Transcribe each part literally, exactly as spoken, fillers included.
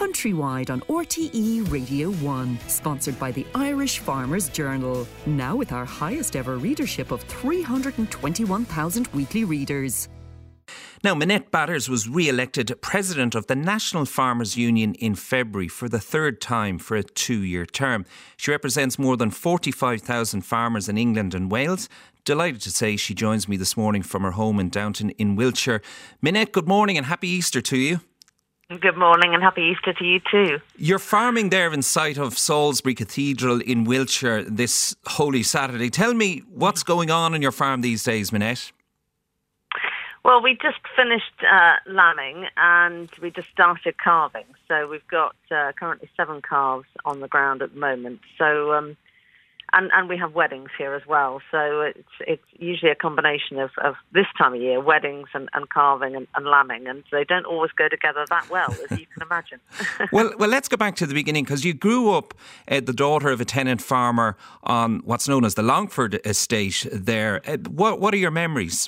countrywide on R T E Radio one, sponsored by the Irish Farmers Journal. Now with our highest ever readership of three hundred twenty-one thousand weekly readers. Now, Minette Batters was re-elected President of the National Farmers Union in February for the third time for a two-year term. She represents more than forty-five thousand farmers in England and Wales. Delighted to say she joins me this morning from her home in Downton in Wiltshire. Minette, good morning and happy Easter to you. Good morning and happy Easter to you too. You're farming there in sight of Salisbury Cathedral in Wiltshire this Holy Saturday. Tell me what's going on on your farm these days, Minette. Well, we just finished uh, lambing and we just started calving. So we've got uh, currently seven calves on the ground at the moment. So um, and and we have weddings here as well. So it's it's usually a combination of, of this time of year, weddings and, and calving and, and lambing, and they don't always go together that well, as you can imagine. well, well, let's go back to the beginning, because you grew up uh, the daughter of a tenant farmer on what's known as the Longford estate there. Uh, what what are your memories?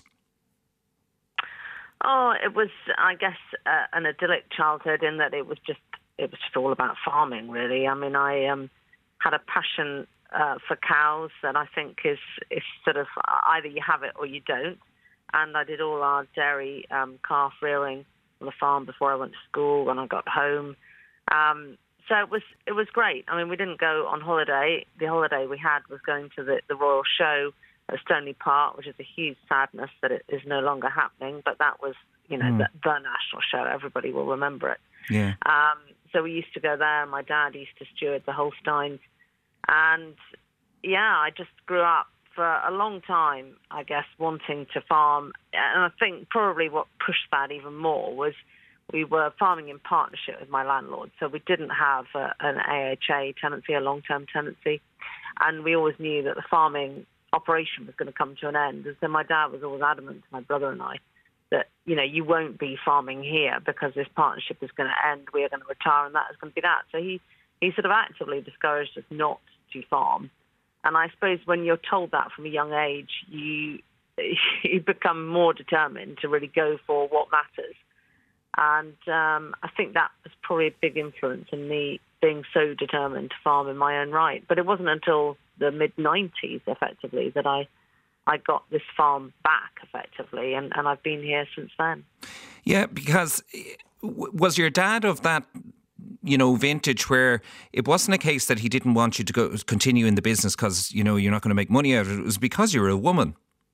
Oh, it was, I guess, uh, an idyllic childhood in that it was just it was just all about farming, really. I mean, I um, had a passion uh, for cows that I think is is sort of either you have it or you don't. And I did all our dairy um, calf rearing on the farm before I went to school, when I got home. Um, so it was it was great. I mean, we didn't go on holiday. The holiday we had was going to the, the Royal Show at Stoneleigh Park, which is a huge sadness that it is no longer happening. But that was, you know, mm. the, the national show. Everybody will remember it. Yeah. Um, so we used to go there. My dad used to steward the Holsteins. And, yeah, I just grew up for a long time, I guess, wanting to farm. And I think probably what pushed that even more was we were farming in partnership with my landlord. So we didn't have a, an A H A tenancy, a long-term tenancy. And we always knew that the farming operation was going to come to an end. And so my dad was always adamant to my brother and I that, you know, you won't be farming here because this partnership is going to end. We are going to retire and that is going to be that. So he, he sort of actively discouraged us not to farm. And I suppose when you're told that from a young age, you you become more determined to really go for what matters. And um, I think that was probably a big influence in me being so determined to farm in my own right. But it wasn't until the mid nineties, effectively, that I I got this farm back, effectively, and, and I've been here since then. Yeah, because was your dad of that, you know, vintage where it wasn't a case that he didn't want you to go continue in the business because, you know, you're not going to make money out of it. It was because you were a woman.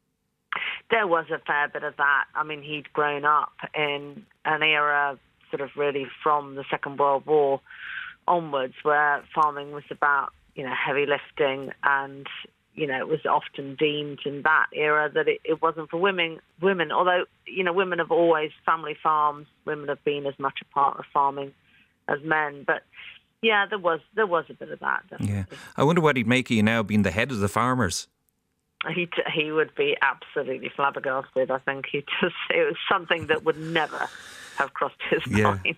There was a fair bit of that. I mean, he'd grown up in an era sort of really from the Second World War onwards where farming was about, you know, heavy lifting, and, you know, it was often deemed in that era that it, it wasn't for women. Women, although, you know, women have always, family farms, women have been as much a part of farming as men. But, yeah, there was there was a bit of that, definitely. Yeah. I wonder what he'd make of you now being the head of the farmers. He t- he would be absolutely flabbergasted. I think he just it was something that would never have crossed his yeah. mind.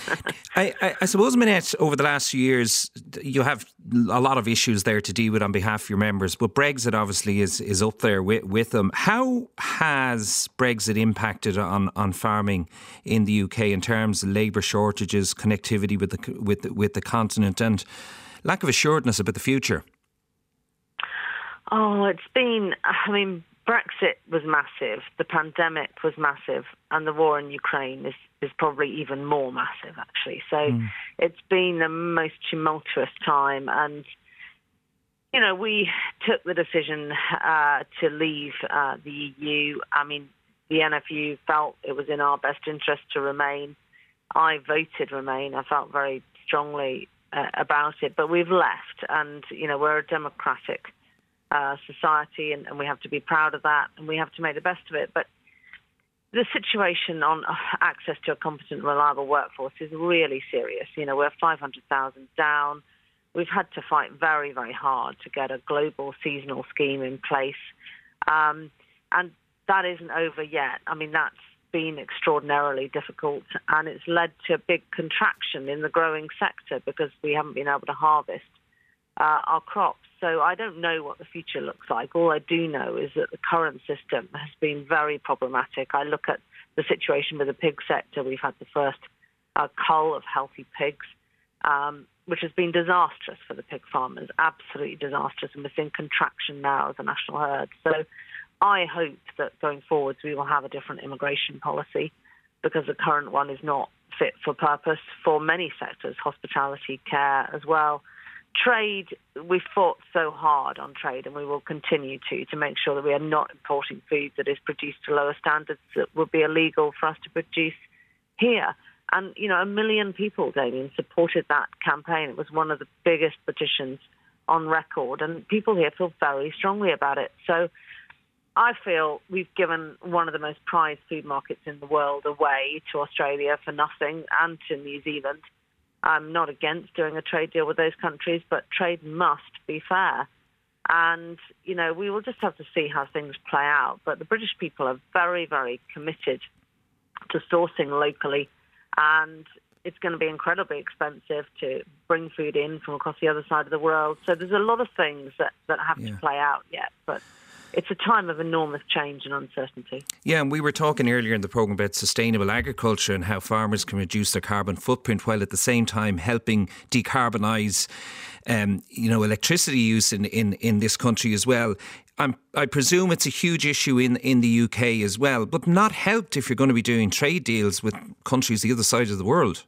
I, I, I suppose, Minette, over the last few years, you have a lot of issues there to deal with on behalf of your members, but Brexit obviously is, is up there with, with them. How has Brexit impacted on, on farming in the U K in terms of labour shortages, connectivity with the, with the, with the continent, and lack of assuredness about the future? Oh, it's been, I mean, Brexit was massive, the pandemic was massive, and the war in Ukraine is, is probably even more massive, actually. So mm. it's been the most tumultuous time. And, you know, we took the decision uh, to leave uh, the E U. I mean, the N F U felt it was in our best interest to remain. I voted remain. I felt very strongly uh, about it. But we've left, and, you know, we're a democratic Uh, society, and, and we have to be proud of that, and we have to make the best of it. But the situation on uh, access to a competent, reliable workforce is really serious. You know, we're five hundred thousand down. We've had to fight very, very hard to get a global seasonal scheme in place. Um, and that isn't over yet. I mean, that's been extraordinarily difficult, and it's led to a big contraction in the growing sector because we haven't been able to harvest uh, our crops. So I don't know what the future looks like. All I do know is that the current system has been very problematic. I look at the situation with the pig sector. We've had the first a cull of healthy pigs, um, which has been disastrous for the pig farmers, absolutely disastrous. And we're seeing contraction now of the national herd. So I hope that going forwards we will have a different immigration policy, because the current one is not fit for purpose for many sectors, hospitality, care as well. Trade, we've fought so hard on trade, and we will continue to, to make sure that we are not importing food that is produced to lower standards that would be illegal for us to produce here. And, you know, a million people, Damien, supported that campaign. It was one of the biggest petitions on record, and people here feel very strongly about it. So I feel we've given one of the most prized food markets in the world away to Australia for nothing, and to New Zealand. I'm not against doing a trade deal with those countries, but trade must be fair. And, you know, we will just have to see how things play out. But the British people are very, very committed to sourcing locally, and it's going to be incredibly expensive to bring food in from across the other side of the world. So there's a lot of things that, that have yeah. to play out yet, but it's a time of enormous change and uncertainty. Yeah, and we were talking earlier in the programme about sustainable agriculture and how farmers can reduce their carbon footprint while at the same time helping decarbonise um, you know, electricity use in, in, in this country as well. I'm, I presume it's a huge issue in, in the U K as well, but not helped if you're going to be doing trade deals with countries the other side of the world.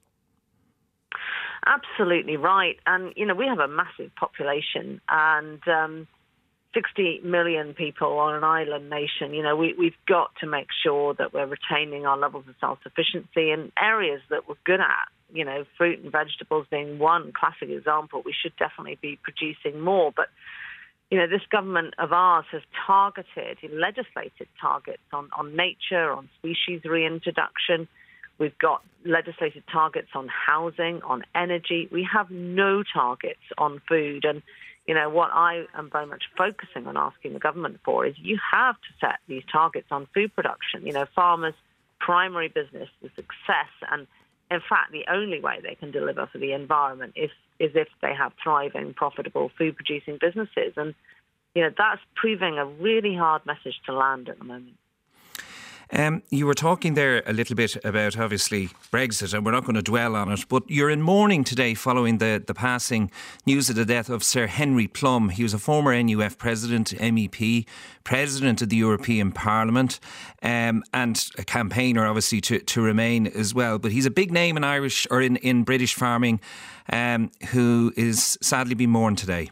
Absolutely right. And, you know, we have a massive population, and Um, sixty million people on an island nation. You know, we, we've got to make sure that we're retaining our levels of self-sufficiency in areas that we're good at. You know, fruit and vegetables being one classic example. We should definitely be producing more. But, you know, this government of ours has targeted, legislated targets on, on nature, on species reintroduction. We've got legislated targets on housing, on energy. We have no targets on food. And you know, what I am very much focusing on asking the government for is you have to set these targets on food production. You know, farmers' primary business is success, and in fact, the only way they can deliver for the environment is, is if they have thriving, profitable food-producing businesses. And, you know, that's proving a really hard message to land at the moment. Um, you were talking there a little bit about, obviously, Brexit, and we're not going to dwell on it, but you're in mourning today following the, the passing news of the death of Sir Henry Plum. He was a former N U F president, M E P, president of the European Parliament, um, and a campaigner, obviously, to, to remain as well. But he's a big name in Irish or in, in British farming, um, who is sadly being mourned today.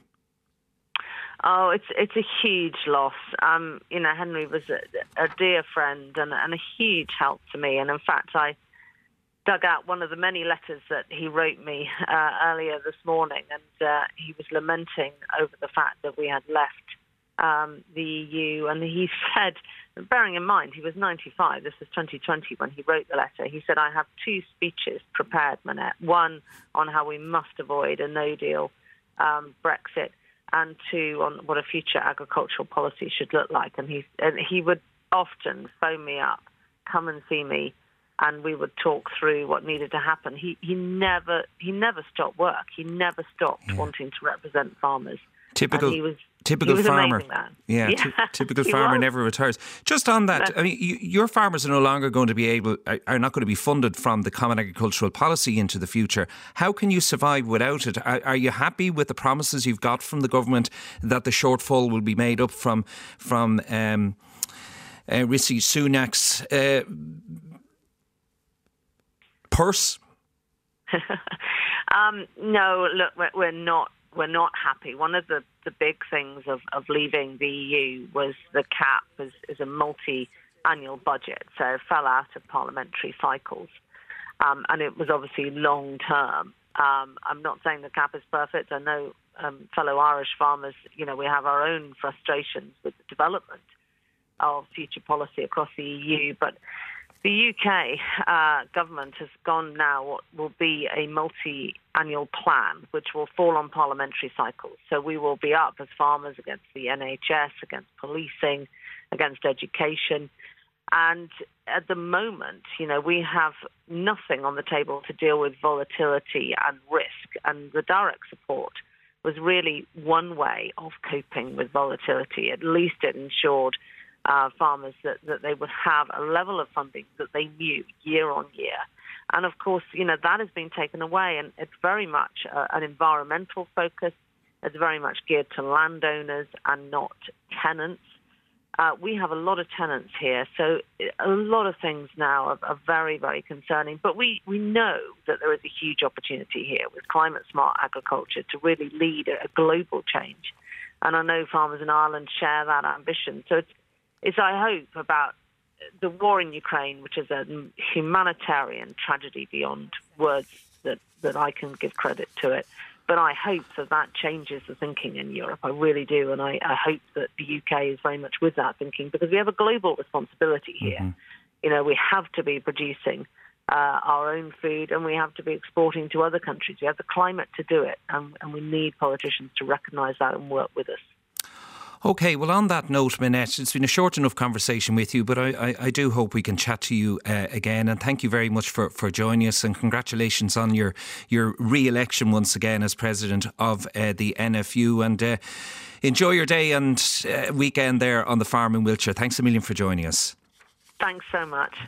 Oh, it's it's a huge loss. Um, you know, Henry was a, a dear friend and, and a huge help to me. And in fact, I dug out one of the many letters that he wrote me uh, earlier this morning, and uh, he was lamenting over the fact that we had left um, the E U. And he said, bearing in mind he was ninety-five, this was twenty twenty when he wrote the letter, he said, I have two speeches prepared, Manette. One on how we must avoid a no-deal um, Brexit, and two, on what a future agricultural policy should look like. And he, and he would often phone me up, come and see me, and we would talk through what needed to happen. He he never he never stopped work. He never stopped yeah. wanting to represent farmers. Typical, and he was, typical he was farmer. Amazing, man. Yeah, yeah. T- typical farmer never retires. Just on that, I mean, you, your farmers are no longer going to be able, are, are not going to be funded from the Common Agricultural Policy into the future. How can you survive without it? Are, are you happy with the promises you've got from the government that the shortfall will be made up from from um, uh, Rishi Sunak's uh, purse? um, no, look, we're, we're not. We're not happy. One of the, the big things of, of leaving the E U was the cap is, is a multi-annual budget, so it fell out of parliamentary cycles. Um, and it was obviously long-term. Um, I'm not saying the cap is perfect. I know um, fellow Irish farmers, you know, we have our own frustrations with the development of future policy across the E U, but the U K uh, government has gone now what will be a multi-annual plan, which will fall on parliamentary cycles. So we will be up as farmers against the N H S, against policing, against education. And at the moment, you know, we have nothing on the table to deal with volatility and risk. And the direct support was really one way of coping with volatility. At least it ensured Uh, farmers that, that they would have a level of funding that they knew year on year And of course, you know, that has been taken away, and it's very much uh, an environmental focus. It's very much geared to landowners and not tenants. Uh, we have a lot of tenants here, so a lot of things now are, are very, very concerning. But we, we know that there is a huge opportunity here with climate-smart agriculture to really lead a, a global change. And I know farmers in Ireland share that ambition. So it's, it's I hope, about the war in Ukraine, which is a humanitarian tragedy beyond words that, that I can give credit to it. But I hope that that changes the thinking in Europe. I really do. And I, I hope that the U K is very much with that thinking, because we have a global responsibility here. Mm-hmm. You know, we have to be producing uh, our own food, and we have to be exporting to other countries. We have the climate to do it, and, and we need politicians to recognise that and work with us. OK, well, on that note, Minette, it's been a short enough conversation with you, but I, I, I do hope we can chat to you uh, again. And thank you very much for, for joining us, and congratulations on your, your re-election once again as president of uh, the N F U. And uh, enjoy your day and uh, weekend there on the farm in Wiltshire. Thanks a million for joining us. Thanks so much.